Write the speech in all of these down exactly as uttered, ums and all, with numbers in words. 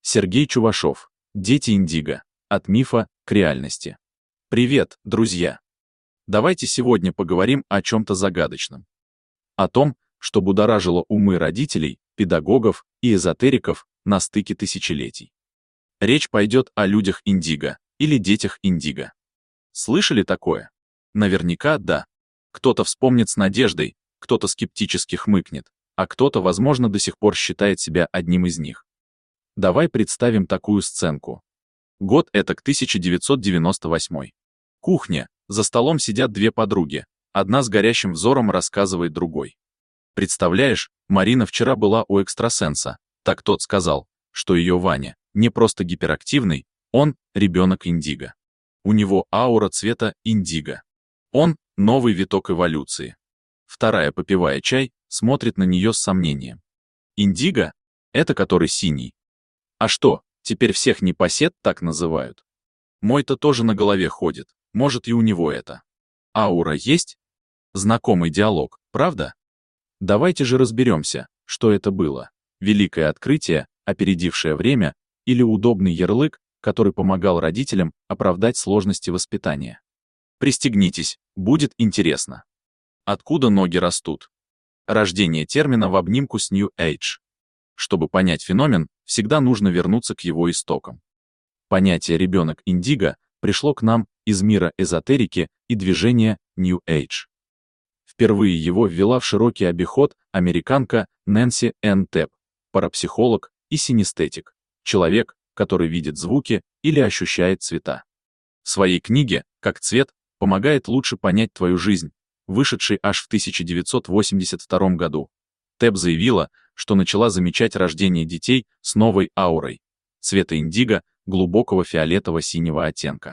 Сергей Чувашов. Дети Индиго. От мифа к реальности. Привет, друзья! Давайте сегодня поговорим о чем-то загадочном. О том, что будоражило умы родителей, педагогов и эзотериков на стыке тысячелетий. Речь пойдет о людях Индиго или детях Индиго. Слышали такое? Наверняка да. Кто-то вспомнит с надеждой, кто-то скептически хмыкнет, а кто-то, возможно, до сих пор считает себя одним из них. Давай представим такую сценку. Год этак тысяча девятьсот девяносто восьмой. Кухня, за столом сидят две подруги, одна с горящим взором рассказывает другой. Представляешь, Марина вчера была у экстрасенса, так тот сказал, что ее Ваня не просто гиперактивный, он ребенок Индиго. У него аура цвета индиго. Он новый виток эволюции. Вторая, попивая чай, смотрит на нее с сомнением. Индиго? Это который синий. А что, теперь всех непосед так называют? Мой-то тоже на голове ходит, может и у него это. Аура есть? Знакомый диалог, правда? Давайте же разберемся, что это было. Великое открытие, опередившее время, или удобный ярлык, который помогал родителям оправдать сложности воспитания. Пристегнитесь, будет интересно. Откуда ноги растут? Рождение термина в обнимку с New Age. Чтобы понять феномен, всегда нужно вернуться к его истокам. Понятие «ребенок Индиго» пришло к нам из мира эзотерики и движения New Age. Впервые его ввела в широкий обиход американка Нэнси Энн Тепп, парапсихолог и синестетик, человек, который видит звуки или ощущает цвета. В своей книге «Как цвет помогает лучше понять твою жизнь», вышедшей аж в тысяча девятьсот восемьдесят втором году, Тепп заявила, что начала замечать рождение детей с новой аурой, цвета индиго, глубокого фиолетово-синего оттенка.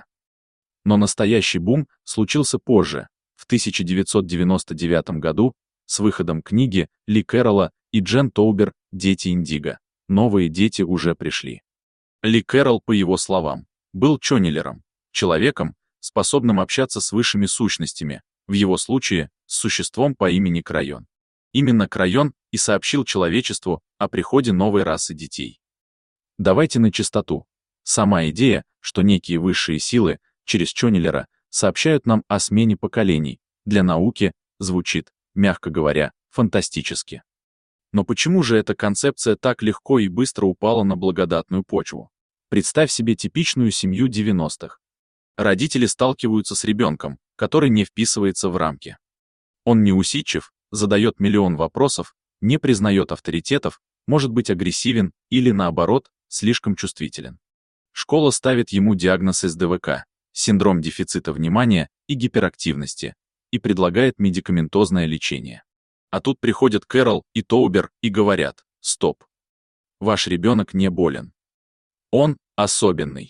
Но настоящий бум случился позже, в тысяча девятьсот девяносто девятом году, с выходом книги Ли Кэрролла и Джен Тоубер «Дети Индиго. Новые дети уже пришли». Ли Кэрролл, по его словам, был чоннелером, человеком, способным общаться с высшими сущностями, в его случае, с существом по имени Крайон. Именно Крайон и сообщил человечеству о приходе новой расы детей. Давайте на чистоту. Сама идея, что некие высшие силы, через чоннелера, сообщают нам о смене поколений, для науки, звучит, мягко говоря, фантастически. Но почему же эта концепция так легко и быстро упала на благодатную почву? Представь себе типичную семью девяностых. Родители сталкиваются с ребенком, который не вписывается в рамки. Он неусидчив, задает миллион вопросов, не признает авторитетов, может быть агрессивен или, наоборот, слишком чувствителен. Школа ставит ему диагноз эс дэ вэ ка, синдром дефицита внимания и гиперактивности, и предлагает медикаментозное лечение. А тут приходят Кэрролл и Тоубер и говорят: стоп. Ваш ребенок не болен. Он особенный.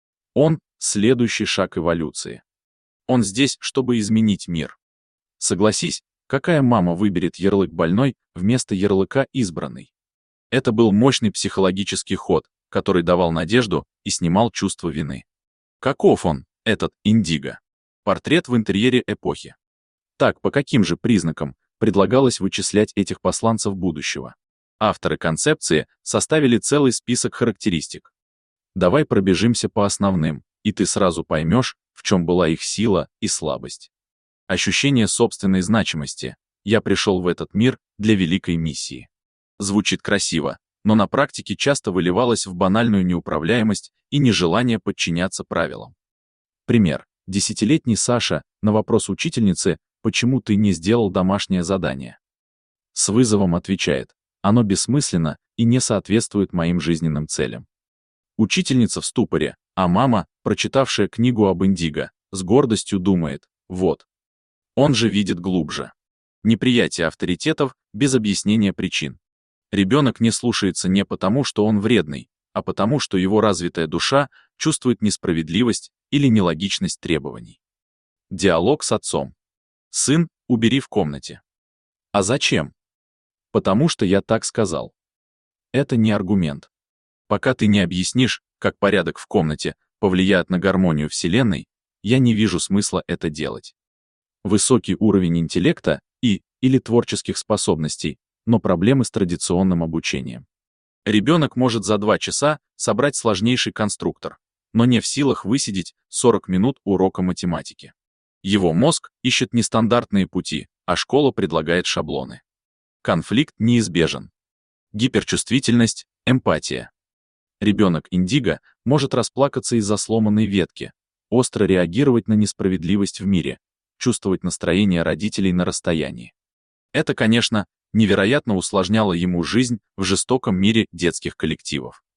Он — следующий шаг эволюции. Он здесь, чтобы изменить мир. Согласись, какая мама выберет ярлык «больной» вместо ярлыка «избранный»? Это был мощный психологический ход, который давал надежду и снимал чувство вины. Каков он, этот Индиго? Портрет в интерьере эпохи. Так, по каким же признакам предлагалось вычислять этих посланцев будущего? Авторы концепции составили целый список характеристик. Давай пробежимся по основным, и ты сразу поймешь, в чем была их сила и слабость. Ощущение собственной значимости. Я пришел в этот мир для великой миссии. Звучит красиво, но на практике часто выливалось в банальную неуправляемость и нежелание подчиняться правилам. Пример. Десятилетний Саша на вопрос учительницы «Почему ты не сделал домашнее задание?» С вызовом отвечает: «Оно бессмысленно и не соответствует моим жизненным целям». Учительница в ступоре, а мама, прочитавшая книгу об Индиго, с гордостью думает: вот. Он же видит глубже. Неприятие авторитетов без объяснения причин. Ребенок не слушается не потому, что он вредный, а потому, что его развитая душа чувствует несправедливость или нелогичность требований. Диалог с отцом. «Сын, убери в комнате». «А зачем?» «Потому что я так сказал». Это не аргумент. Пока ты не объяснишь, как порядок в комнате повлияет на гармонию Вселенной, я не вижу смысла это делать. Высокий уровень интеллекта и или творческих способностей, но проблемы с традиционным обучением. Ребенок может за два часа собрать сложнейший конструктор, но не в силах высидеть сорок минут урока математики. Его мозг ищет нестандартные пути, а школа предлагает шаблоны. Конфликт неизбежен. Гиперчувствительность, эмпатия. Ребенок индиго может расплакаться из-за сломанной ветки, остро реагировать на несправедливость в мире, чувствовать настроение родителей на расстоянии. Это, конечно, невероятно усложняло ему жизнь в жестоком мире детских коллективов.